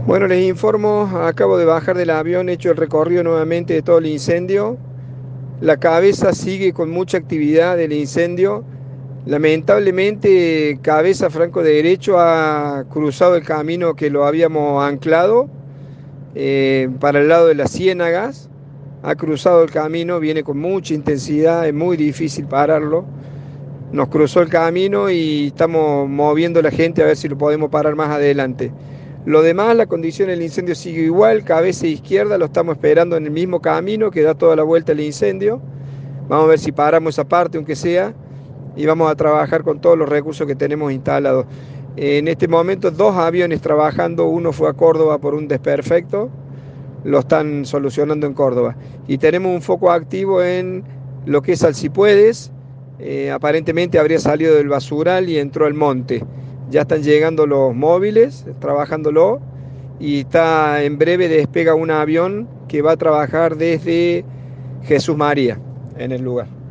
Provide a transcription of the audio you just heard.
Bueno, les informo, acabo de bajar del avión, he hecho el recorrido nuevamente de todo el incendio. La cabeza sigue con mucha actividad del incendio. Lamentablemente, cabeza franco derecho ha cruzado el camino que lo habíamos anclado para el lado de las ciénagas. Ha cruzado el camino, viene con mucha intensidad, es muy difícil pararlo. Nos cruzó el camino y estamos moviendo a la gente a ver si lo podemos parar más adelante. Lo demás, la condición del incendio sigue igual, cabeza izquierda, lo estamos esperando en el mismo camino que da toda la vuelta al incendio. Vamos a ver si paramos esa parte, aunque sea, y vamos a trabajar con todos los recursos que tenemos instalados. En este momento, dos aviones trabajando, uno fue a Córdoba por un desperfecto, lo están solucionando en Córdoba. Y tenemos un foco activo en lo que es Alcipuedes. Aparentemente habría salido del basural y entró al monte. Ya están llegando los móviles, trabajándolo, y está en breve despega un avión que va a trabajar desde Jesús María en el lugar.